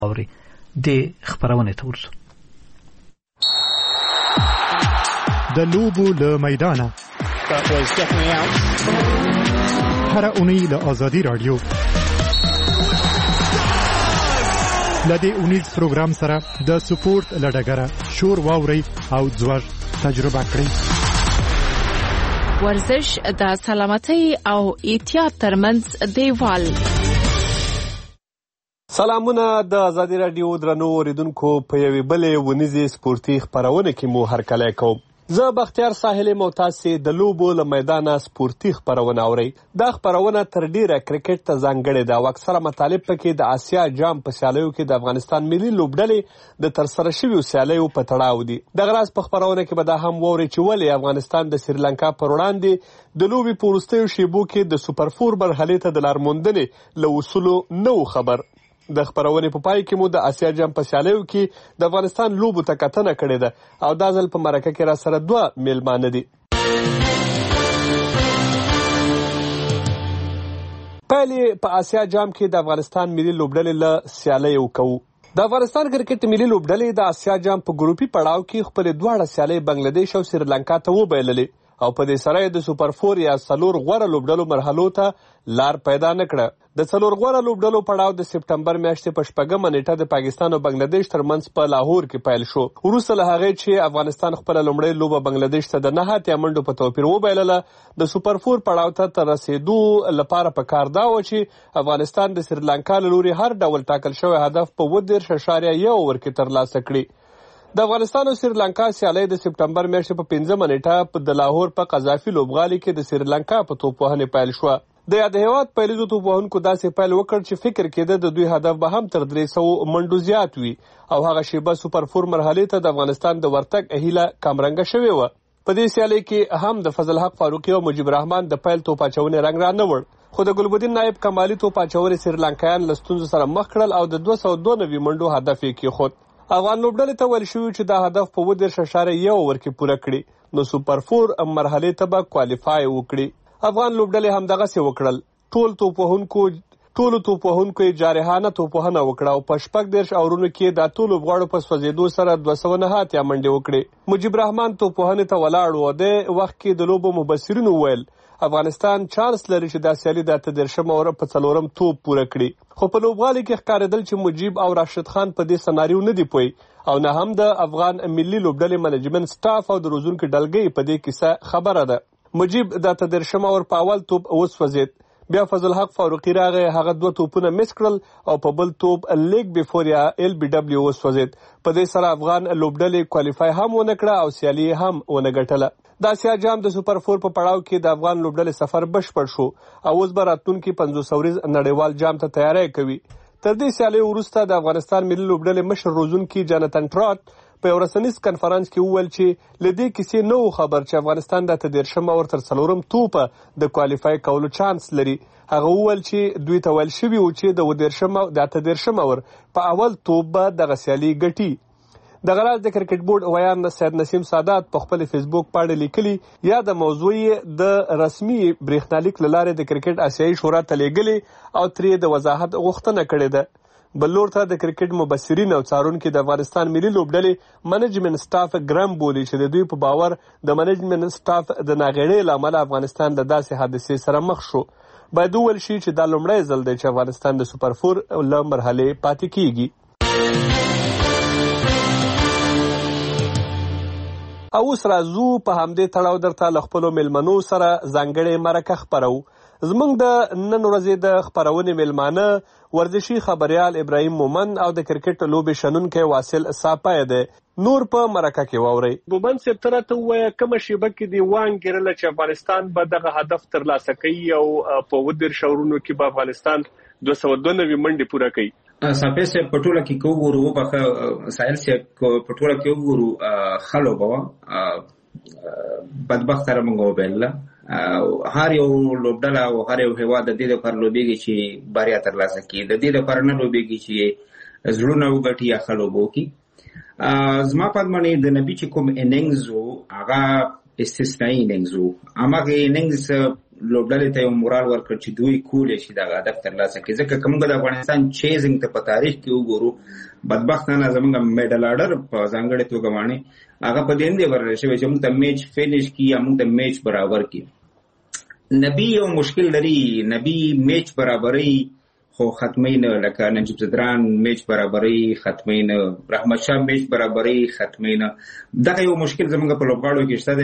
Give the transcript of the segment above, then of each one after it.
اوري د خبرونه ته ورسو. د لوبو له میدانه هر اونۍ له آزادي رادیو لدې اونیز پروګرام سره د سپورت لډګره شور واوري او ځوړ تجربه کړئ. ورزش د سلامتۍ او احتیاط ترمنځ دیوال. سلامونه د آزادي رادیو درنو اوریدونکو په یوې بلې ونیزې سپورتي خبرونه کې مو هرکلی کوم. زه بختیار ساحلي تاسې د لوبو له میدانه سپورتي خبرونه اورئ. دا خبرونه تر ډیره کرکټ ته ځانګړې ده او اکثره مطالب پکې د آسیا جام په سیالیو کې د افغانستان ملي لوبډلې د ترسره شویو سیالیو په تړاو دي. دغه راز په خبرونه کې به دا هم واورئ چې ولې افغانستان د سریلانکا پر وړاندې د لوبې په وروستیو شیبو کې د سوپر فور مرحلې ته د لارموندنې له اصولو نه و خبر. د خبرونې په پای کې مو د آسیا جام په سیالیو کې د افغانستان لوبو ته کتنه کړې ده او دا ځل په مرکه کې را سره 2 میلمانه دي. پایلې په آسیا جام کې د افغانستان ملي لوبډلې له سیالیو کوو. د افغانستان کرکټ ملي لوبډلې د آسیا جام په ګروپي پړاو کې خپل دواړه سیالۍ بنگلادیش او سریلانکا ته وبایللې او په دې سره د سوپر فور یا 4 غوره لوبډلو مرحلو ته لار پیدا نه کړه. د 4 غوره لوبډلو پړاو د سپټمبر میاشتې په 4مه نیټه د پاکستان او بنگلادیش ترمنځ په لاهور کې پیل شو. وروسته له هغې چې افغانستان خپل لومړی لوبه بنگلادیش ته د 9 منډو په توپیر وبایلله، د سوپر فور پړاو ته تر رسیدو لپاره په کار دا و چې افغانستان د سریلانکا له لوري هر ډول ټاکل شوی هدف په 10.1 اوور کې ترلاسه کړي. د افغانستان او سریلانکا سیالۍ د سپټمبر میاشتې په 5مه نیټه د لاهور په قذافي لوبغالي کې د سریلانکا په توپوهنې پیل شوه. د یاد هیواد پیلیزو توپوهونکو داسې پیل وکړ چې فکر کېده د دوی هدف به هم تر 300 منډو زیات وي او هغه شیبه سوپر فور مرحلې ته د افغانستان د ورتګ هیله کمرنګه شوې وه. په دې سیالۍ کې هم د فضل حق فاروقي او مجيب الرحمن د پیل توپ اچونې رنګ را نه وړ، خو د ګلبدین نایب کمالي توپ اچونې سریلانکایان له ستونزو سره مخ کړل او د 292 منډو هدف یې کېښود. افغان لوبډلې ته ویل شوي چې دا هدف په 10.1 اوور کې پوره کړي نو سوپر فور مرحلې ته به کوالیفای وکړي. افغان لوبډلې هم دغسې وکړل. ټولو توپوهونکو یې جارحانه توپوهنه وکړه او په 14 اورونو کې دا ټول لوبغاړو په سوځېدو سره 209 منډې وکړې. مجيب الرحمن توپوهنې ته ولاړ و. د وخت کې د لوبو مبصرینو ویل افغانستان چانس لري چې دا سیالي د 13 اوور په 4 توپ پوره کړي، خو په لوبغالي کې ښکارېدل چې مجيب او راشد خان په دې سناریو نه دی پوي او نه هم د افغان ملي لوبډلې منیجمنت سټاف او د روزونکو ډلګۍ په دې کیسه خبره ده. مجيب د 13 اوور په اول توپ وسوځید، بیا فضل حق فاروقي راغی، هغه 2 توپونه مس کړل او په بل توپ لیګ بیفور یا LBW وسوځید. په دې سره افغان لوبډلې کوالیفای هم ونه کړه او سیالي هم ونه ګټله. د آسیا جام د سوپر فور په پړاو کې د افغان لوبډلې سفر بشپړ شو او اوس به راتلونکي 50 ورځ نړیوال جام ته تیاری کوي. تر دې سیالۍ وروسته د افغانستان ملي لوبډلې مشر روزونکي جانتن ټراټ په یو رسنیز کنفرانس کې وویل چې له دې کیسې نه و خبر چې افغانستان د 13 اوور تر 4 توپه د کوالیفای کولو چانس لري. هغه وویل چې دوی ته ویل شوي و چې د 13 اوور په اول توپ به دغه سیالي ګټي. دغه راز د کرکټ بورډ ویان سید نسیم سادات په خپل فیسبوک پاڼه لیکلي یا د موضوع د رسمي برېښنالیک له لارې د کرکټ آسیایي شورا ته لیږلي او ترې د وضاحت غوښتنه کړې ده. بل لور ته د کرکټ مبصرین او څارونکي د افغانستان ملي لوبډلې منیجمنت سټاف ګرام بولي چې د دوی په باور د منیجمنت سټاف د ناغېړۍ له امله افغانستان له داسې حادثې سره مخ شو. باید وویل شي چې دا لومړی ځل دی چې افغانستان د سوپر فور له مرحلې پاتې کیږي. او اوس راځو په همدې تړاو درته له خپلو میلمنو سره ځانګړې مرکه خپرو. زموږ د نن ورځې د خپرونې میلمانه ورزشي خبریال ابراهیم مومن او د کرکټ لوبې شنونکی واصل صاپی دی. نور په مرکه کې واورئ. مومن صاحب ته راته ووایه کومه شیبه کې دې وانګېرله چې افغانستان به دغه هدف ترلاسه کوي او په 10 اورونو کې به افغانستان 292 منډې پوره کوي. صاحب صاحب په ټوله کې وګورو وبخه سایل صاحب په ټوله کې وګورو خلو بوا بدبخت سره موږ وبله هر یو لوبډله او هر یو هیواد د دې لپاره لوبېږي چې بریا ترلاسه کړي، د دې لپاره نه لوبېږي چې زړونه وګټي یا خلوبو کی. زما په باندې د نبی چې کوم اننګز هغه استثنایی اننګز هغه اننګز لوبډلې ته یو مورال ورکړ چې دوی کولای شي دا هدف ترلاسه کړي. ځکه کوم د افغانستان چیزنګ ته په تاریخ کې وګورو بدبختانه زمونږ میډل آرډر په ځانګړې توګه باندې هغه په دې اندې ورل شوی چې موږ ته میچ فینیش کی یا موږ ته میچ برابر کی. نبی یو مشکل لري، نبی میچ برابرۍ خو ختمي نه، لکه نجیب زدران میچ برابرۍ ختمي نه، رحمت شاه میچ برابرۍ ختمي نه. دغه یو مشکل زمونږ په لوبغاړو کې شته دی.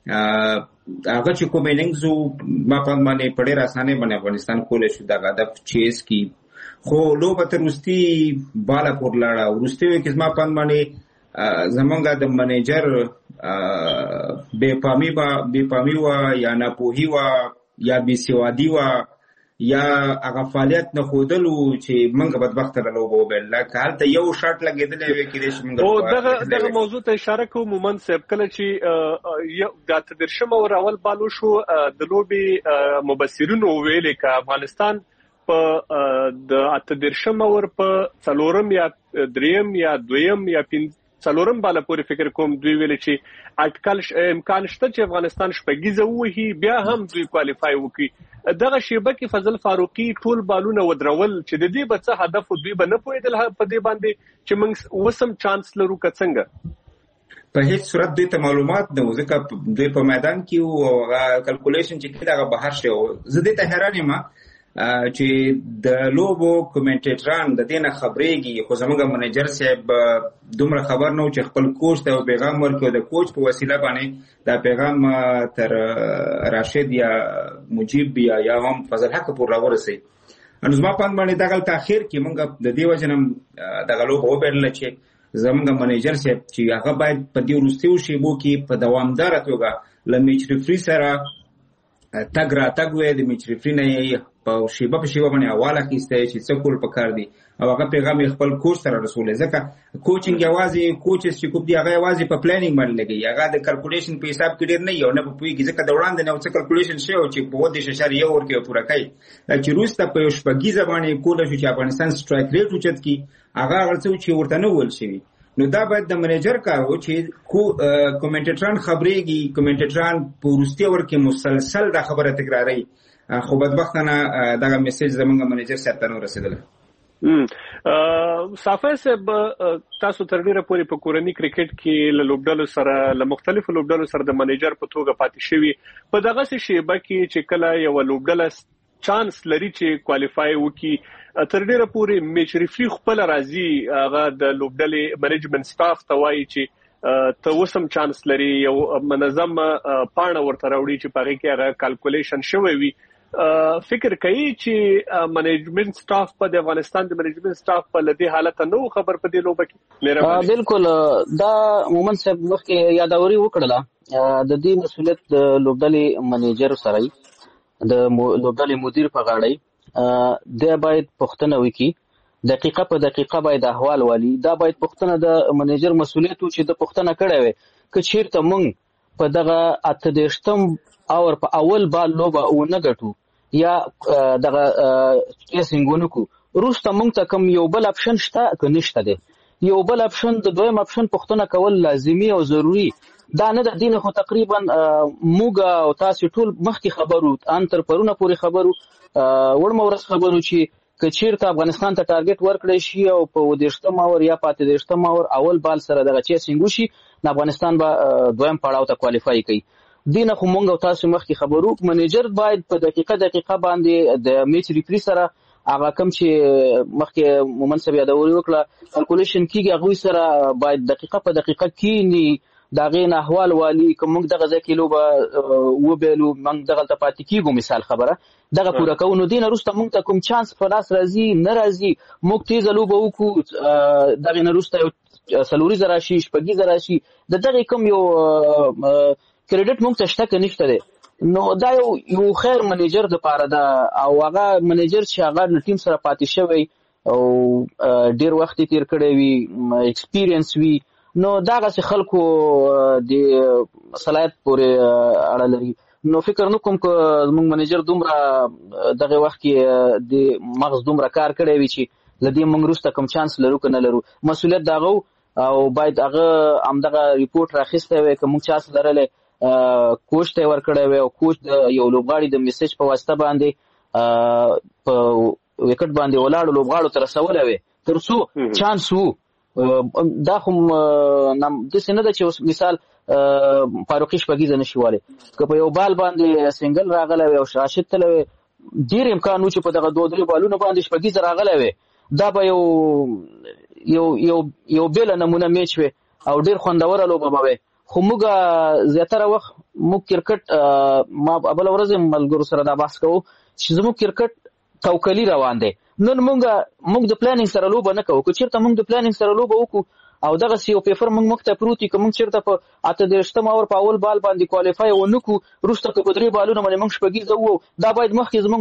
هغه چې کوم اننګز ما په باندې په ډېر اسانه باندې افغانستان کولای شو دغه هدف چیز کی، خو لوبه تر وروستي بالا پور لاړه. وروستي کې ما په باندې زمونږ د منیجر بے پامی وا یا ناپوهي وا یا بې سوادي وا یا هغه فعالیت نه ښودلو چې موږ بدبخته د لوبه وبایل. لکه هلته یو شاټ لګېدلی وی کېدای شي موږ دغه موضوع ته اشاره کوو. مومن صاحب کله چې د 18 اور اول بالو شو د لوبې مبصرینو ویلې که افغانستان په د 18 اور په 4 یا 3 یا 2 یا 4 بالا پورې فکر کوم دوی ویل چې اټکل امکان شته چې افغانستان شپږیزه ووهي بیا هم دوی کوالیفای وکړي. دغه شیبه کې فضل فاروقي ټول بالونه ودرول چې د دې به څه هدف دوی به نه پوهېدل په دې باندې چې موږ وسم چانس لرو که څنګه؟ په هیڅ صورت دوی ته معلومات نه و، ځکه دوی په میدان کې و او هغه کلکولیشن چې کېده هغه بهر شوی و. زه دې ته حیران یم چې د لوبو کومنټیټران د دې نه خبرېږي، خو زموږ منیجر صاحب دومره خبر نه و چې خپل کوچ ته یو پیغام ورکړي، د کوچ په وسیله باندې دا پیغام تر راشد یا مجیب یا هم فضل حق پورې راورسوي. نو زما په باندې دغه تاخیر کې موږ د دې وجه نه دغه لوبه وبایلله چې زموږ منیجر صاحب چې هغه باید په دې وروستیو شیبو کې په دوامداره توګه له میچ ریفري سره تګ راتګ وی، د میچ ریفري نه یې په شیبه باندې حواله اخیستی چې څه کول پکار دي او هغه پیغام یې خپل کوچ سره رسولی. ځکه کوچینګ یوازې کوچز چې کوم دي هغه یوازې په پلانینګ باندې لګي، هغه د کلکولیشن په حساب کې ډېر نه یو نه پوهېږي. ځکه د وړاندې نه څه کلکولیشن شوی چې په 2.1 ورکې پوره کوي چې وروسته په یو شپږیزه باندې کولی شو چې افغانستان سټرایک ریټ اوچت کړي، هغه څه چې ورته نه ویل شوي. نو دا باید د منیجر کار و چې کومنټیټران خبرېږي، کومنټیټران په وروستي اور کې مسلسل دا خبره تکراروي، خو بدبختانه دغه میسج زمونږ منیجر صاحب ته نه رسېدلی. صافی صاحب تاسو تر ډیره پورې په کورني کرکټ کې له لوبډلو سره له مختلفو لوبډلو سره د منیجر په توګه پاتې شوي. په دغه شیبه کې چې کله یو لوبډله چانس لري چې کوالیفای وکړي، تر ډیره پورې میچ ریفري خپل راځي هغه د لوبډلې منیجمنت سټاف ته وایي چې ته وسم چانس لري، یو منظم پاڼه ورته راوړي چې په هغې کې هغه کالکولیشن شوی وي. فکر کوي چې منیجمنت سټاف په د افغانستان د منیجمنت سټاف په لدې حالت نو خبر په دې لوبه کې بالکل دا مومن صاحب مخکې یادوري وکړله. د دې مسؤلیت د لوبډلې منیجر سره د لوبډلې مدیر په غاړه دی، باید پوښتنه وکړي، دقیقه په دقیقه باید احوال والی. دا باید پوښتنه د منیجر مسؤلیت و چې د پوښتنه کړی وي که چیرته موږ په دغه 28 اور په اول بال لوبه ونه ګټو یا دغه کیسینګونه کو وروسته موږ ته کوم یو بل اپشن شته که نشته دی. یو بل اپشن د دویم اپشن پوښتنه کول لازمي او ضروري دا نه د دین. خو تقریبا موږ او تاسو ټول مخکې خبرو ان تر پرونه پورې خبرو وړم ورس خبرو چې که چیرته افغانستان ته ټارګټ ورکړی شي او په 18 اور یا 15 اور اول بال سره دغه چیسینګ وشي، افغانستان به دویم پړاو ته کوالیفای کوي. دینه خو مونږ او تاسو مخکې خبرو منیجر باید په دقیقه باندې د میچ ریفري سره هغه کوم چې مخکې مومن صاحب یادوري وکړه کلکولیشن کیږي هغه سره باید دقیقه په دقیقه کینی دا غین احوال والی کوم موږ دغه ځکه لوبه وبېلو موږ دغه ته پاتې کیږو. مثال خبره دغه پوره کوو نو دینه وروسته موږ ته کوم چانس په لاس راځي نه راځي، موږ تیزه لوبه وکړو دغه نه وروسته یو سلوري راشي شپږي راشي دغه کوم یو کریډټ موږ ته شته که نشته دی. نو دا یو خیر منیجر د پاره ده او هغه منیجر چې هغه د ټیم سره پاتې شوی او ډیر وخت تیر کړی وي، ایکسپیرینس وي، نو دغه خلکو د صلاحیت پورې اړه لري. نو فکر نه کوم که موږ منیجر دومره دغه وخت کې د مغز دومره کار کړی وي چې لدې موږ وروسته کوم چانس لرو که نه لرو. مسؤلیت دغه او باید هغه همدغه ریپورټ راخیستی وي که موږ چانس لرلی کوچ ته ورکړی وي او کوچ د یو لوبغاړي د میسج په واسطه باندې په وکټ باندې ولاړو لوبغاړو ته رسولی وي تر څو چانس وو. دا خو داسې نه ده چې اوس مثال فاروقي شپږیزه نشي والی که په یو بال باندې سنګل راغلی وي او راشد تللی وي ډېر امکان و چې په دغه 2-3 بالونو باندې شپږیزه راغلی وي دا به یو بېله نمونه میچ وي او ډېر خوندوره لوبه به وي. خو موږ زیاتره وخت موږ کرکټ ما بله ورځ ملګرو سره دا بحث کوو چې زموږ کرکټ توکلي روان دی. نن موږ د پلانینګ سره لوبه نه کوو. که چېرته موږ د پلانینګ سره لوبه وکړو او دغسې یو پیپر موږ ته پروت وي که موږ چېرته په 28 اور په اول بال باندې کوالیفای ونه کړو وروسته که په 3 بالونو باندې موږ شپږیزه ووو دا باید مخکې زموږ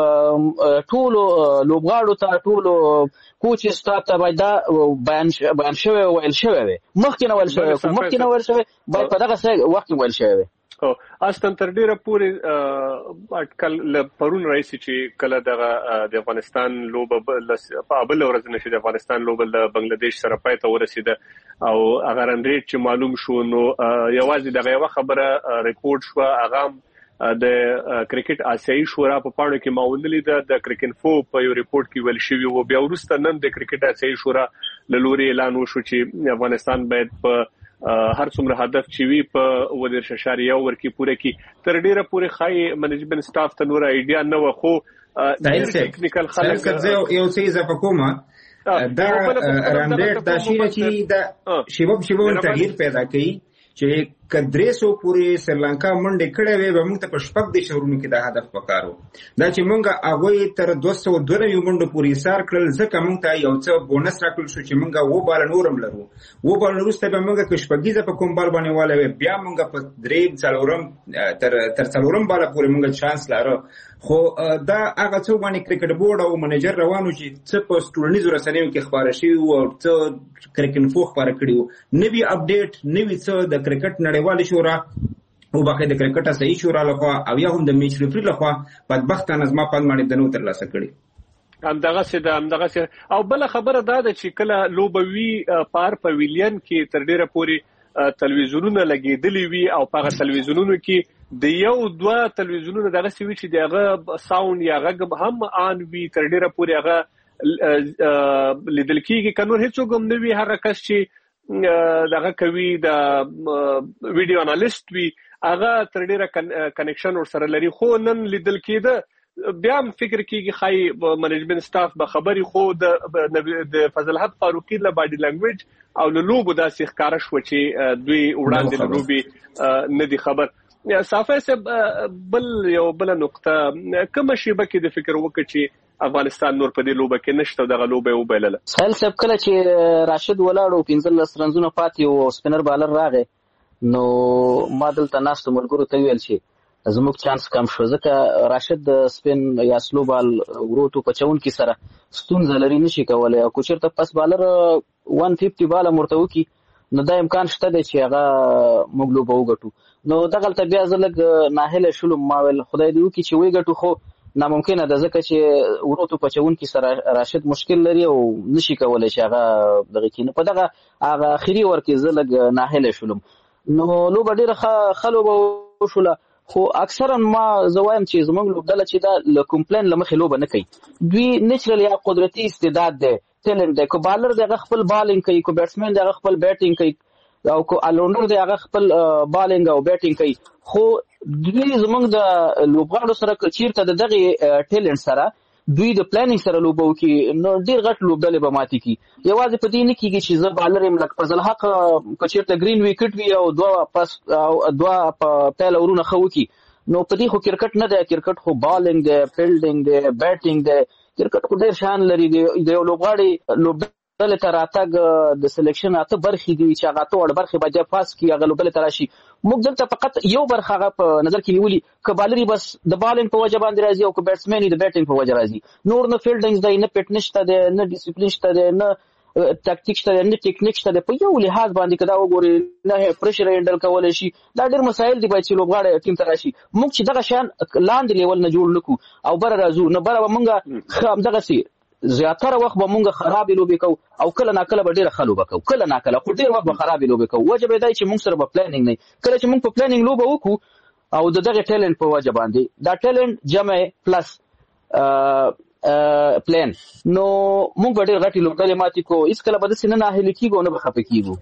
ټولو لوبغاړو ته ټولو کوچ سټاف ته باید دا بیان شوی ویل شوی وي. مخکې نه ویل شوی باید په دغه وخت کې ویل شوی وي. اصلا تر ډیره پورې اټکل پرون راځي چې کله د افغانستان لوبه په بل ورځ نشي د افغانستان لوبه د بنگلاديش سره پای ته ورسیده او هغه رن ریټ چې معلوم شو نو یوازې دغه یو خبره ریپورت شو هغه د کرکټ آسیایي شورا په پاڼو کې معوللی د کرکټ فو په یو ریپورت کې ویل شوی او بیا وروسته نن د کرکټ آسیایي شورا له لوري اعلان وشو چې افغانستان باید په هر څومره هدف چې وي په 1.1 ورکی پوره کی تر ډیره پوره خای منیجمنت سټاف ته نور ایډیا نه و خو ټیکنیکل خلک یو څه اضافه کومه دا رانډیټ دا چې دا شیبه تغییر پیدا کړي چې کدرېسو پوری سریلانکا منډه کړې وي به موږ ته په شپږ د شهرونو کې دا هدف وکړو دا چې موږ هغه تر 202 منډه پوری سار کړل ځکه موږ ته یو څه بونس راکړل شو چې موږ و بال نورم لرو و بال وروسته به موږ کې شپږیزه په کوم بال باندې والے بیا موږ په درې څلورم تر څلورم بال پوری موږ چانس لرو. خو دا هغه څو باندې کرکټ بورډ او منیجر روانو چې څه په ټولنیزو رسنیو کې خبره شي او څه کرکټ فو خبره کړیو نوی اپډیټ نوی څه د کرکټ نړیوال شورا او باقي د کرکټ صحیح شورا لخوا او یا هم د میچ ریفری لخوا بدبختانه زما په باندې دنو تر لاسه کړی همدغه او بل خبره دا ده چې کله لوبوي پار پویلین کې تر ډیره پوري تلویزیونونه لګیدلی وي او په تلویزیونونو کې د یو دوه تلویزیونونو دغه سوي چې دغه ساوند یا غږ هم آن وی تر ډیره پوري هغه لیدل کېږي کنور هیڅ کوم نه وی هغه کس چې دغه کوي د ویډیو انالیست وی هغه تر ډیره کنیکشن ور سره لري خو نن لیدل کېده بیا فکر کېږي خای منیجمنت سټاف به خبري خو د فضل حق فاروقي له باډي لانګویج او له لوبو داسې ښکارا شو چې دوی وړاندې له لوبي نه دي خبر. صافه سه بل نقطه کوم شی به کې د فکر وکړي چې افغانستان نور په دې لوبه کې نشته دغه لوبه وبلله سهل صاحب کله چې راشد ولاړو 15 رنزونه پاتې او سپینر بالر راغی نو ما دلته ناست ملګرو ته ویل چې زموږ چانس کم شو ځکه راشد د سپین یا سلو بال وروتو پچون کې سره ستونزه لري نشي کولای او کو چیرته پس بالر 150 بال مرتو کی نو دا امکان شته چې هغه موږ لوبه وګټو نو دغه ته بیا زلګ ناهله شلو ماول خدای دې وکي چې وګټو خو ناممکنه ده ځکه چې وروتو پچون کې سره راشد مشکل لري او نشي کولای چې هغه دغه کې په دغه هغه اخیری ورکه زلګ ناهله شلم نو لوبه ډیره خلوبه وشوله خو اکثرا ما زوایم چې زمونږ لوبډله چې دا له کمپلین لمخې لوبه نه کوي دوی نیچرل یا قدرتي استعداد ده ټیلنټ ده کو بالر دغه خپل بالینګ کوي کو بیټسمن دغه خپل بیټینګ کوي او کو الونډر دغه خپل بالینګ او بیټینګ کوي خو دوی زمونږ د لوبغاړو سره چیرته دغه ټیلنټ سره دوی د پلانینګ سره لوبو کې نو ډیر غټ لوبډلې به ماتي کی یوازې په دې نه کېږي چې زه بالر يم لکه فضل حق کچیرته گرین وکټ وی او دوا پهل ورونه خو کی نو په دې خو کرکټ نه دی کرکټ خو بالینګ دی فیلډینګ دی بیټینګ دی کرکټ کو ډیر شان لري دی یو لوبغاړي لوبډلې تر اتګ د سلیکشن اته برخې دی چې هغه ته وړ برخې باندې پاس کی هغه لوبډلې تراشي موږ دلته فقط یو برخه په نظر کې نیولې ک بالری بس د بالینګ په وجه باندې راځي او ک بیټسمن د بیټینګ په وجه راځي نور نه فیلډینګ دی نه فټنس ته دی نه ډیسپلین شته دی نه ټاکټیک شته نه ټیکنیک شته په یو لحاظ باندې کدا وګوري نه پرشر هینډل کولای شي دا ډېر مسایل دي چې لوبغاړي ټیم ته راشي موږ چې دغه شان لاندې لیول نه جوړ نکو او بر راځو نه بر مونږه هم دغه سي زیاتره وخت به مونږ خرابې لوبې کوو او کله ناکله به ډېره ښه لوبه کوو، کله ناکله خو ډېر وخت به خرابې لوبې کوو. وجه به دا چې مونږ سره به پلانینګ نه، کله چې مونږ په پلانینګ لوبه وکړو او د دغه ټیلنټ په وجه باندې دا ټیلنټ جمع پلس پلان، نو مونږ به ډېر غټې لوبډلې ماتې کوو. هېڅکله به داسې نه ناهیلي کېږو او نه به خفه کېږو.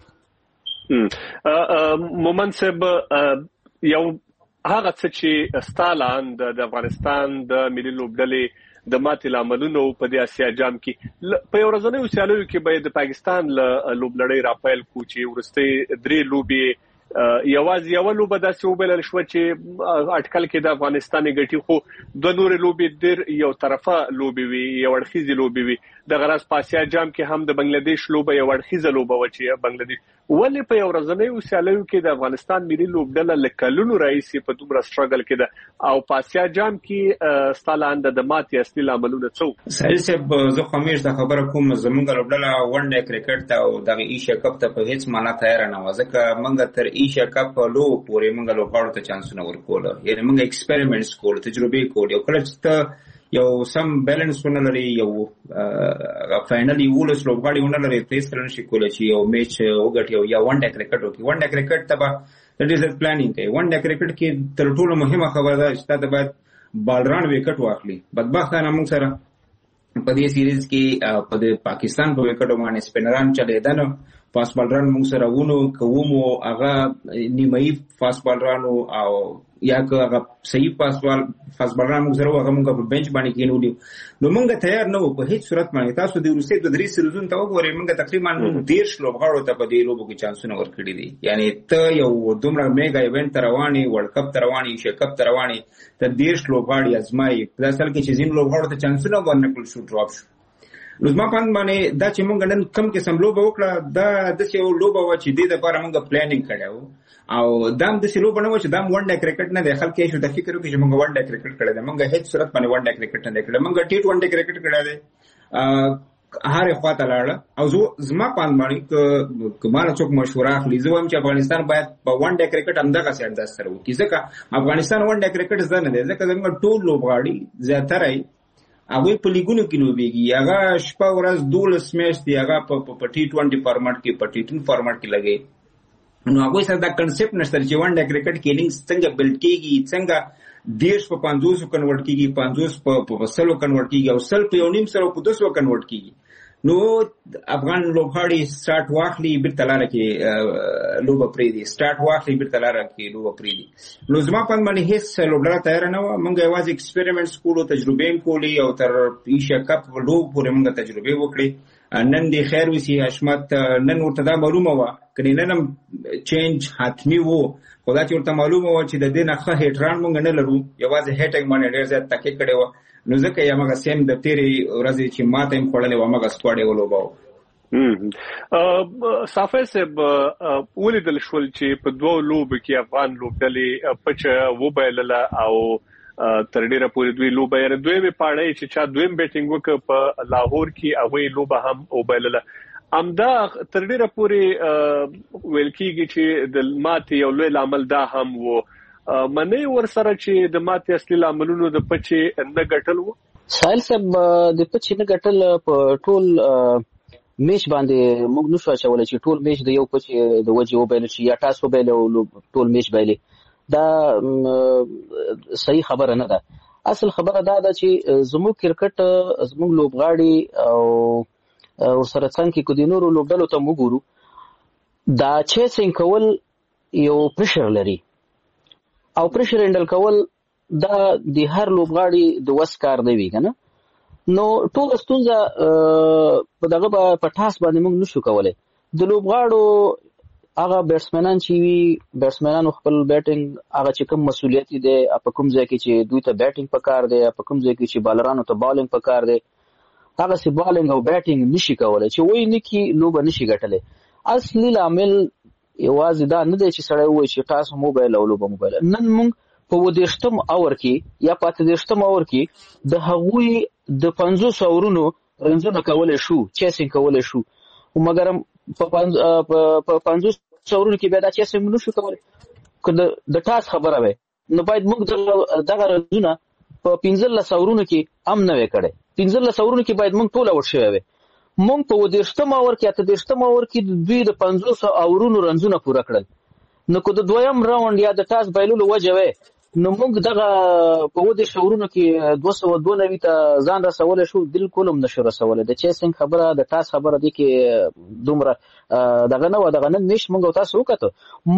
مومن صاحب، یو هغه څه چې ستا لاندې د افغانستان د ملي لوبډلې د ماتې لاملونو په دې اسیا جام کې په یو ورځنیو سیالیو کې به د پاکستان له لوبلړۍ راپیل کو چې وروستۍ 3 لوبې یوازې یو لوبه داسې وبلل شو چې اټکل کې د افغانستان ګټي، خو 2 نورې لوبې ډېر یو طرفه لوبې وي، یو اړخیزې لوبې وي. د غراس په اسیا جام کې هم د بنگلاديش لوبه یو اړخیزه لوبه و چې بنگلاديش ولې په یو ورځنیو سیالیو کې د افغانستان ملي لوبډله لکلونو رئیس په دومره سټرګل کې ده او په اسیا جام کې ستالاند د ماتې اصلي لاملونه څو؟ سهیل صاحب، زه خمیش د خبره کوم زمونږ لوبډله ون ډے کرکټ ته او د ایشیا کپ ته په هیڅ معنا تیار نه و، ځکه موږ تر ایشیا کپ لو پورې موږ لوبغاړو ته چانسونه ورکول، یعنی موږ ایکسپریمنټس کول، تجربې کول. یو کله چې یو سم بیلنس ونه لري، یو فائنلی ولس لوبغاړي ونه لري، ته هیڅ نشي کولای چې یو میچ وګټي او یا ون ډے کرکټ وکړي. ون ډے کرکټ ته به د ډیزل پلانینګ کوي. ون ډے کرکټ کې تر ټولو مهمه خبره ده چې تاسو باید بالران وکټ واخلي. بدبختانه موږ سره په دې سیریز کې په پاکستان په وکټو باندې سپینران چلیدل، فاست بالران موږ سره ونه کومو هغه نیمایي فاست بالرانو او یا که هغه صحیح فاست بالران موږ سره هغه موږ په بنچ باندې کېنولو، نو موږ تیار نه وو په هیڅ صورت باندې. تاسو د روسي د 3 سیریزونو ته وګورئ، موږ تقریبا 13 لوبغاړو ته په دې لوبو کې چانسونه ورکړي دي. یعنی ته یو دومره میگا ایونت رواني، ورلد کپ رواني، ایشیا کپ رواني، ته 13 لوبغاړي ازمایي په اصل کې چې زین لوبغاړو ته چانسونه ورنکړل شو، ډراپ شو. نو زما پاند باندې دا چې موږ نن کم قسم لوبه وکړه، دا د څه یو لوبه و چې د لپاره موږ پلانینګ کړو او دام د څه لوبه نه و چې دام ون ډے کرکټ نه دی. خلک یې شو د فکر وکړي چې موږ ون ډے کرکټ کړی دی. موږ هیڅ صورت باندې ون ډے کرکټ نه کړی، موږ ټي 20 کرکټ کړی دی. هر خواته لاړه او زما پاند باندې کمانه څوک مشوره اخلي، زه وایم چې افغانستان باید په ون ډے کرکټ همدغه سي انداز سره وکړي، ځکه افغانستان ون ډے کرکټ ځنه دی، ځکه زموږ ټول لوبغاړي زیاتره هغه په لیګونو کې لوبېږي، هغه شپه ورځ 12 میچ دی، هغه په ټي 20 فارمټ کې په ټي 10 فارمټ کې لګي. نو هغه سره دا کنسپټ نشته چې ون ډے کرکټ کې لینګ څنګه بلډ کیږي، څنګه 10 په 50 کنورټ کیږي، 50 په 100 کنورټ کیږي او 100 په 1.5 په 200 کنورټ کیږي. نو افغان لوبغاړي سٹارټ واخلي بیرته لاره کې لوبه پرې دي، سٹارټ واخلي بیرته لاره کې لوبه پرې دي. نو زما په باندې هیڅ لوبډله تیار نه و، موږ یوازې ایکسپریمنټس کولو، تجربې کولې او تر ایشیا کپ لوب پورې موږ تجربې وکړې. نن دی خیر وسی حشمت، نن ورته دا معلومه و کله نن چینج حتمی وو، خدا چې ورته معلومه و چې د دې نه ښه هیټران موږ نه لرو، یوازې هیټینګ باندې ډېر زیات تاکید کړی و. نو ځکه یې موږ سیم د تیرې ورځې چې ماته هم خوړلې و موږ سکواډ یې ولوباو. صافی صاحب، ولیدل شول چې په 2 لوبو کې افغان لوبډلې پچ وبایلله او تر ډیره پورې دوی لوبه یې دویمه پاړې چې چا دویم بیټینګ وکړ په لاهور کې، هغه لوبه هم وبایلله. امدا تر ډیره پورې ویل کېږي چې د ماتې یو لوی عامل دا هم وو، منې ور سره چې د ماتې اصلي عاملونو د پچې نه ګټل وو. سهیل صاحب، د پچې نه ګټل په ټول میچ باندې موږ نشو اچولای چې ټول میچ د یو پچې د وجې وبایل شي یا تاسو وبایل او ټول میچ بایلې. دا صحیح خبره نه ده. اصل خبره دا ده چې زموږ کرکټ زموږ لوبغاړي او سره څنګه کې د نورو لوبډلو ته وګورو، دا چیسینګ کول یو پریشر لري او پریشر هندل کول دا د هر لوبغاړي د وس کار دی کنه. نو ټول ستونزه په دغه په ټاس باندې موږ نشو کولای. د لوبغاړو هغه بیټسمنان چې وي، بیټسمنانو خپل بیټینګ هغه چې کوم مسولیت دی په کوم ځای کې چې دوی ته بیټینګ پکار دی، په کوم ځای کې چې بالرانو ته بالینګ پکار دی، هغه سي بالینګ او بیټینګ نشي کولای چې وای نه کی لوبه نشي ګټلې. اصلي عامل یوازې دا نه دی چې سړی وای چې تاسو موبایل او لوبه موبایل. نن موږ په 20م اور کې یا 35م اور کې د هغوی د 500 اورونو رنځونه کولای شو، چیسینګ کولای شو، مګر په 500 اورونو کې به دا چیسینګ نشو کولای. که د ټاس خبره وي نو باید موږ دغه رنځونه په 15 اورونو کې هم نه کړي. 15 اورونو کې باید موږ ټول اوټ شوی وي. موږ په 30 اور کې 30 اور کې دوی د 500 اورونو رنزونه پوره کړل. نو کو د دویم راوند یا د ټاس بایلولو وجه وي نو موږ دغه په 30 اورونو کې 292 ته ځان رسول شو، بالکل هم نشو رسول. د چیسنګ خبره د ټاس خبره دي کې دومره دغه نه و، دغه نه نش موږ تاسو وکړو.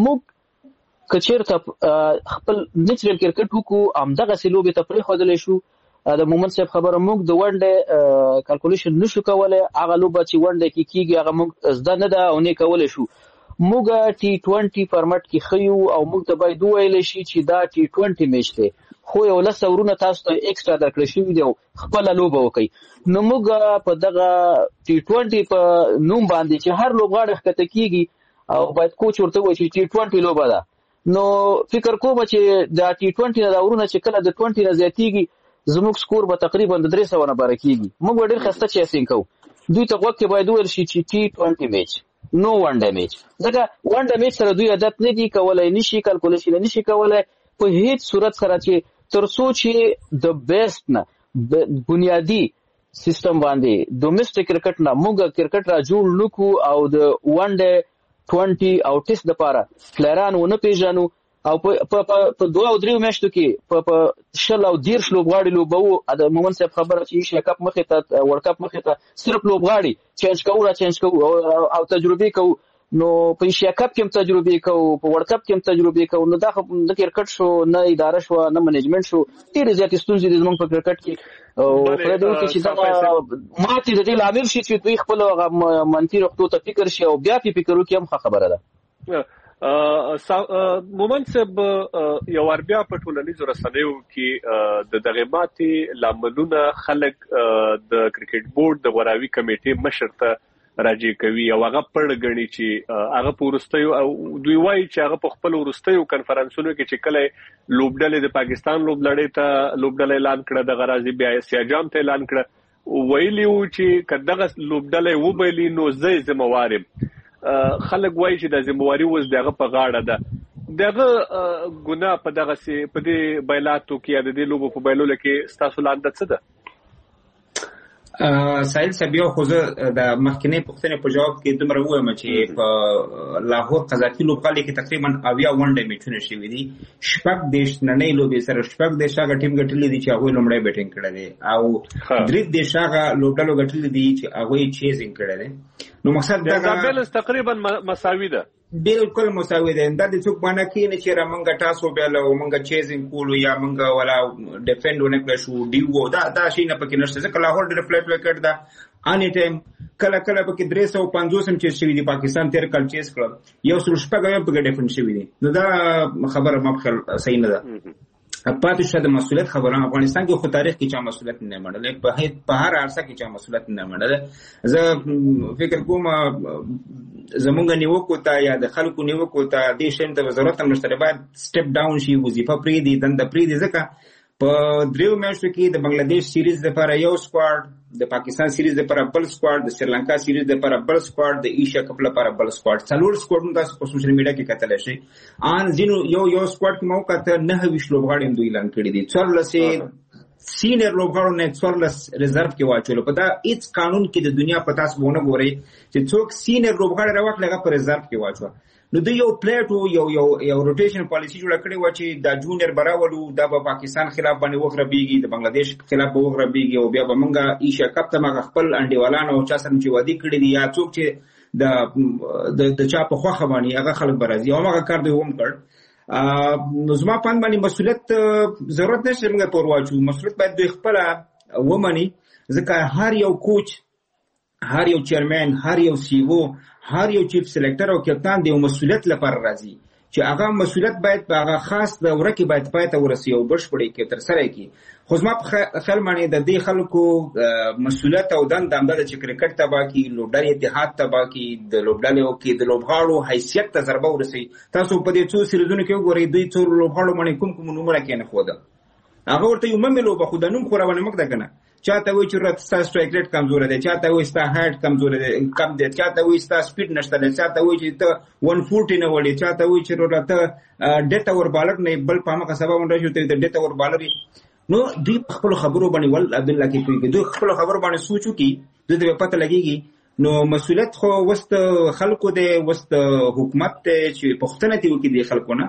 موږ کچیرته خپل نیچرل کرکټ وکړو هم دغه سلوبې ته پرې خودلې شو. د مومن صاحب خبره موږ د ونډه کالکولیشن نشو کولای، هغه لوبه چې ونډه کې کیږي هغه موږ زده نه ده او نه کولای شو. موږ T20 فارمټ کې خيو او موږ ته باید ویل شي چې دا T20 میچ دی، خو یو لس اورونه تاسو ته ایکسترا درکړل شوی دی خپل لوبه وکي. نو موږ په دغه T20 په نوم باندې چې هر لوبغاړی ښکته کیږي او باید کوچ ورته وایي چې T20 لوبه ده. نو فکر کوم چې دا T20 نه اورونه چې کله د 20 نه زیاتیږي زموږ سکور به تقریبا د 300 نه بار کیږي. موږ ډېر خسته چیسینګ کوو. دوی ته وخت کې باید ویل شي چې T20 میچ نو ونډه میچ، ځکه ونډه میچ سره دوی عادت نه دي کولای، نشي کالکولیشن نشي کولای په هیڅ صورت سره چې تر څو چې د بیسټ نه بنیادی سیستم باندې ډومېسټک کرکټ نه موږ کرکټ را جوړ نکو او د ونډه 20 او ټیسټ لپاره پلیران ونه پیژنو او په 2 او 3 میاشتو کې په 10 او 10 لوبغاړي لوبو. د مومن صاحب خبره چې ایشیا کپ مخې ته ورلد کپ مخې ته صرف لوبغاړي چینج کوو او تجربه کوو. نو په ایشیا کپ کې هم تجربه کوو، په ورلد کپ کې هم تجربه کوو. نو دا د کرکټ شو نه اداره شو نه منیجمنت شو، ډېر زیات ستونزې د زموږ په کرکټ کې او په دې کې چې دا ماتې د دې لامل شي چې دوی خپل منفي رختو ته فکر شي او بیا فکر وکړي هم خبره ده. مومن صاحب یو ور بیا په ټولنیزو رسنیو کې د دغه ماتې لاملونه خلک د کرکټ بورډ د غوراوي کمیټې مشر ته راجع کوي او هغه پړ غني چې هغه پورستیو او دوی وایي چې هغه په خپل ورستیو کانفرنسونو کې چې کله لوبډلې د پاکستان لوبډلې ته لوبډلې اعلان کړه د غرازي بیا سیاجام ته اعلان کړه، ویلیو چې کداغه لوبډلې وبېلی نو زه ذمہوارم. خلک وایي چې د ذمہواری وز دغه په غاړه ده. دغه ګناه په دغه سي په دې بیلاتو کې د دې لوبو په بیلولو کې ستاسو لاندې څه ده؟ سایل سبیو خو زه د مخکنی پوښتنې په جواب کې دومره وایم چې په لاهور قزاقي لوبغالي کې تقریبا 80 ونډه میچونه شوي دي. شپږ دیش نړۍ لوبې سره شپږ دیش هغه ټیم ګټلې دي چې هغه لومړی بیټینګ کړی دی او درې دیش هغه لوبډلو ګټلې دي چې هغه چیزینګ کړی دی. نو مقصد دا بیلنس تقریبا مساوي ده، بالکل مساوي ده. دا د څوک باندې کې نه چې را مونږ تاسو بیل او مونږ چیزینګ کولو یا مونږ ولا ډیفند ونه کړو شو دیو دا شي نه پکې نشته. ځکه لاهور ډېر فلیټ وکړ دا اني ټایم کله پکې 350 چې شوی دی پاکستان تیر کال چیز کړ یو سل شپږ په ډیفند شوی دی. نو دا خبره مخه صحیح نه ده. پاتې شو د مسؤلیت خبره. افغانستان کې خو تاریخ کې چا مسؤلیت نه منل، په هر عرصه کې چا مسؤلیت نه منل. زه فکر کوم زمونږ نیوکو ته یا د خلکو نیوکو ته دې شیم ته ضرورت هم نشته، باید سټپ ډاون شي، وظیفه پرې دي دنده پرې دي. ځکه په 3 میاشتو کې د بنگلاديش سیریز لپاره یو سکواډ، د پاکستان سیریز لپاره بل سکواډ، د سریلانکا سیریز لپاره بل سکواډ، د ایشیا کپ لپاره بل سکواډ، څلور سکواډونه تاسو په سوشل میډیا کې کتلی شئ. ان ځینو یو سکواډ کې مو کته 29 لوبغاړي دوی اعلان کړي دي، 14 سینیئر لوبغاړو نه 14 ریزرو کې واچول. په دا هیڅ قانون کې د دنیا په تاسو ونه ګوري چې څوک سینیئر لوبغاړي راوخت لګا په ریزرو کې واچو. نو د یو پلیټو یو روټیشن پالیسی جوړ کړی و چې دا جونیئر براولو دا په پاکستان خلاف باندې وغربيږي، د بنگلاديش خلاف وغربيږي او بیا به مونږه ایشیا کپ ته مغ خپل انډیوالانو او چا سره چې وادي کړی دي یا څوک چې د چا په خوخه باندې هغه خلک برازي او هغه کار دی هم کړ. نو زما پاند باندې مسؤلیت ضرورت نشته موږ پر واچو، مسؤلیت باید دوی خپل ومني. ځکه هر یو کوچ، هر یو چیرمن، هر یو سیو، هر یو چیف سلیکټر او کپتان د مسؤلیت لپاره راځي چې هغه مسؤلیت باید په هغه خاص دوره کې باید پای ته ورسي او بشپړي کې تر سره کی. خو زما په خیال باندې د دې خلکو مسؤلیت او دند د چې کرکټ تبا کی، لوبډلې اتحاد تبا کی، د لوبډلې کې د لوبغاړو حیثیت ته ضربه ورسي. تاسو په دې څو سیریزونو کې وګورئ دوی څو لوبغاړو باندې کوم نومونه کې نه خوده. هغه ورته یو مملو به خو د نوم خورونه مګ ده کنه. چاته وی چې رات ستا سټرایک ریټ کمزور دی، چاته وی ستا هایټ کمزور دی کم دی، چاته وی ستا سپیډ نشته دی، چاته وی چې ته 140 نه وړي، چاته وی چې راته ډیټ اور بالر نه بل پامه کا سبب ونده شو ته ډیټ اور بالر. نو دوی خپل خبرو باندې ول عبد الله کې کوي دوی خپل خبرو باندې سوچو کی دوی ته پته لګيږي نو مسؤلیت خو وست خلکو د وست حکومت ته چې پښتنه دی وکي د خلکونه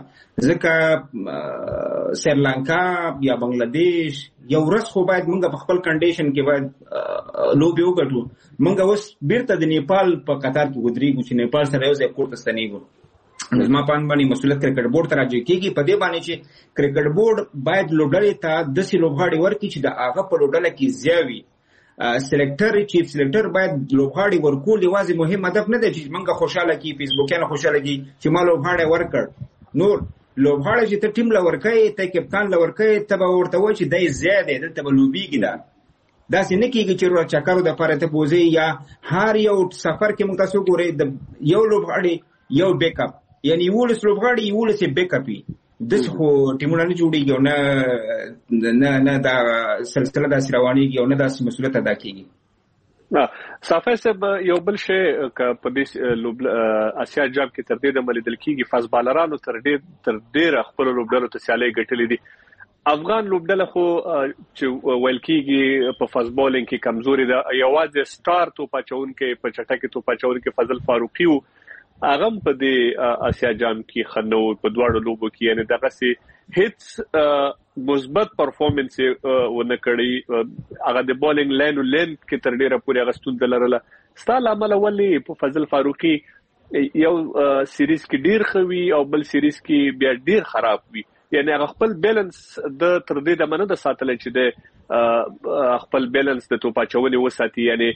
ځکه سریلانکا یا بنگلاديش یو ورځ خو باید موږ په خپل کنډیشن کې باید لوبي وګټو موږ اوس بیرته د نیپال په قطار کې ودرېږو چې نیپال سره یو ځای کوټ ستنېږو نو زما پان باندې مسؤلیت کرکټ بورډ ته راځي کېږي په دې باندې چې کرکټ بورډ باید لوډلې ته د سې لوبغاړي ورکړي چې د هغه په لوډله کې زیاوي سلیکټر چیف سلیکټر باید لوبغاړي ورکول یوازې مهم هدف نه دی چې موږ خوشاله کی فیسبوکیان خوشاله کی چې ما لوبغاړي ورکړ نور لوبغاړي چې ته ټیم لا ورکړي ته کپتان لا ورکړي ته به ورته وایي چې دای زیاده دلته به لوبيږي دا څنګه کېږي چې ورو چکرو د پاره ته بوزي یا هر یو سفر کې موږ تاسو ګورئ د یو لوبغاړي یو بیک اپ یعنی ولس لوبغاړي ولس بیک اپ د خو ټیمونه نه جوړیږي نه دا سلسله د روانيږي او نه د مسؤلیت ادا کیږي صافی صاحب یو بل شی په دې اسیا جام کې تر دې د ملیدل کیږي فاسبالرانو تر ډیر خپل لوبډلو ته سیالي ګټلې دي افغان لوبډله خو چې ویل کیږي په فاسبالینګ کې کمزوري ده یوازې سٹار تو پچون کې په چټکه تو پچون کې فضل فاروقي هغه په دې اسیا جام کې خنو په دواړو لوبو کې یعنی دغه سي هیڅ مثبت پرفورمنس ونه کړی هغه د بولینګ لین کې تر ډیره پورې غستون دلرله ستاسو عمل ولې په فضل فاروقي یو سیریز کې ډیر خوي او بل سیریز کې بیا ډیر خراب وي یعنی هغه خپل بیلانس د تر دې د مننه د ساتل چې د خپل بیلانس د توپا چولې وساتي یعنی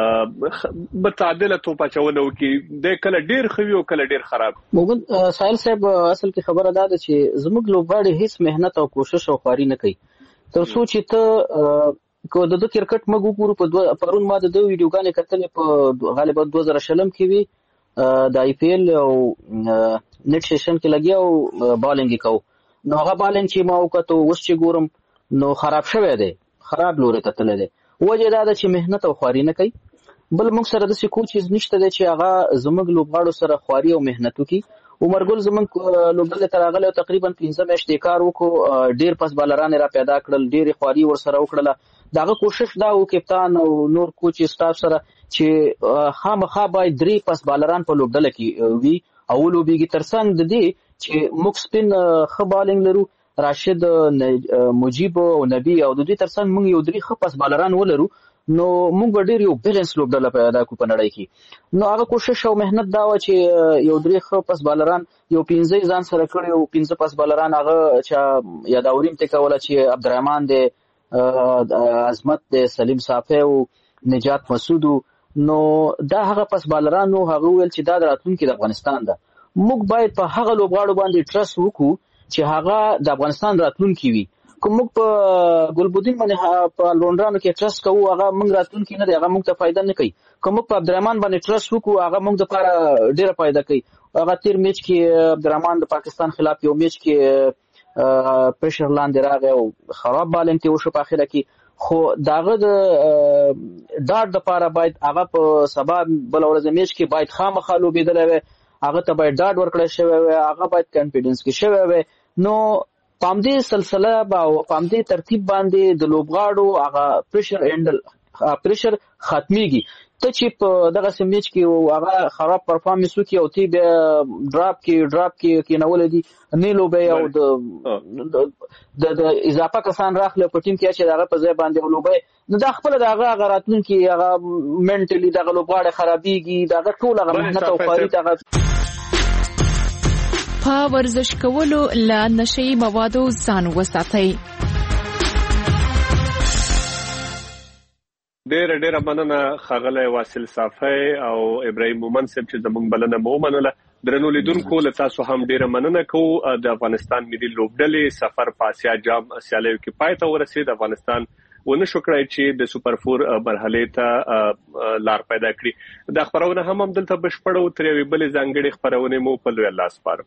متعادله توپا چونه وکي د کله ډیر خوي او کله ډیر خراب موږ سائل صاحب اصل کې خبره ده چې زموږ لوبغاړي هیڅ مهنت او کوشش او خواري نه کوي تر څو چې ته کو د کرکټ مګو پورو په پرون ما د ویډیوګانې کتلې په غالبا 2000 کې وی د آی پی ایل او نت سیشن کې لګیا او بالینګ کو نو هغه بالینګ چې ما وکړو اوس چې ګورم نو خراب شوی دی خراب لوري ته تللی دی وجه دا ده چې مهنت او خواري نه کوي بل موږ سره د سکو چیز نشته دی چې هغه زموږ لوبغاړو سره خواري او مهنت وکړي عمر ګل زموږ لوبډله تر هغه تقریبا 15 میاشتې کار وکړو ډیر پس بالران را پیدا کړل ډیر خواري ور سره وکړه داغه کوشش دا و کپتان او نور کوچ سټاف سره چې خامخا باید 3 پس بالران په لوبډله کې وي او لوبيږي ترڅنګ د دې چې موږ سپین خبالنګ لرو راشد مجيب او نبی او د دې ترڅنګ موږ یو 3 خپس بالران ولرو نو موږ ډیر یو بیلانس لوبډله پیدا کو په نړۍ کې نو هغه کوشش او مهنت دا و چې یو 3 خپس بالران یو 15 ځان سره کړی او 15 پس بالران هغه چې یاداوریم ته کوله چې عبدالرحمن د عظمت د سلیم صافی او نجات مسعود نو دا هغه پس بالرانو هغه ول چې دا راتلونکي د افغانستان ده موږ باید په هغه لوبغاړو باندې ټرست وکړو چې هغه د افغانستان راتلونکي وي کوم موږ په ګلبودین باندې په لونډرانو کې ټرست کوو هغه موږ راتلونکي نه دی هغه موږ ته فائدہ نه کوي کوم په عبدالرحمن باندې ټرست وکړو هغه موږ لپاره ډیره فائدہ کوي هغه تیر میچ کې عبدالرحمن د پاکستان خلاف یو میچ کې پریشر لاندې راغی او خراب بالینګ ته وشو په اخره کې خو داغه د ډاټ د لپاره باید هغه په سبا بل ورځ میچ کې باید خامخا لوبېدل وي هغه ته باید ډاټ ورکړل شوی وي هغه باید کانفیډنس کې شوی وي نو پامدې سلسله او پامدې ترتیب باندې د لوبغاړو هغه پریشر ختميږي ته چې په دغه سمیچ کې هغه خراب پرفارمنس وکي او تی به ډراپ کې نول دي نه لوبي او د اضافه کسان راخله په ټیم کې چې هغه په ځای باندې لوبي نو دا خپل دغه غراتون کې هغه منټلی دغه لوبغاړي خرابيږي دغه ټول هغه مهنت او خواري دغه په ورزش کولو له نشي موادو ځان وساتئ ډېر مننه ښاغلی واصل صافی او ابراهیم مومن صاحب چې زموږ بلنه مو منله درنو لیدونکو له تاسو هم ډېره مننه کوو د افغانستان ملي لوبډلې سفر په اسیا جام سیالیو کې پای ته ورسېد افغانستان ونه شو کړای چې د سوپر 4 مرحله ته لار پیدا کړي د خبرونه هم دلته بشپړو تر یوې بلې ځانګړې خبرونه مو په لوی الله سپارم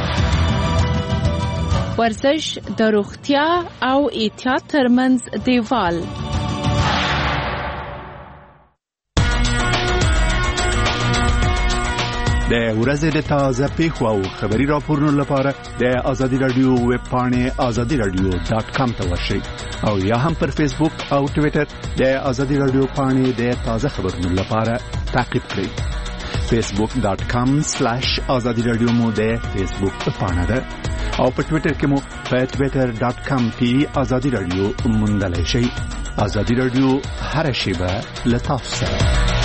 ورزش د روغتیا او احتیاط ترمنځ دیوال د ورځې د تازه پیښو او خبري راپورونو لپاره د آزادي رادیو ویب پاڼې azadiradio.com ته ورشئ او یا هم پر فیسبوک او ټوئیټر د آزادي رادیو پاڼې د تازه خبرونو لپاره تعقیب کړئ. facebook.com/azadiradio مو د فیسبوک پاڼه ده او په ټوئیټر کې مو په twitter.com/azadiradio موندلای شئ. آزادي رادیو هر شیبه له تاسو سره.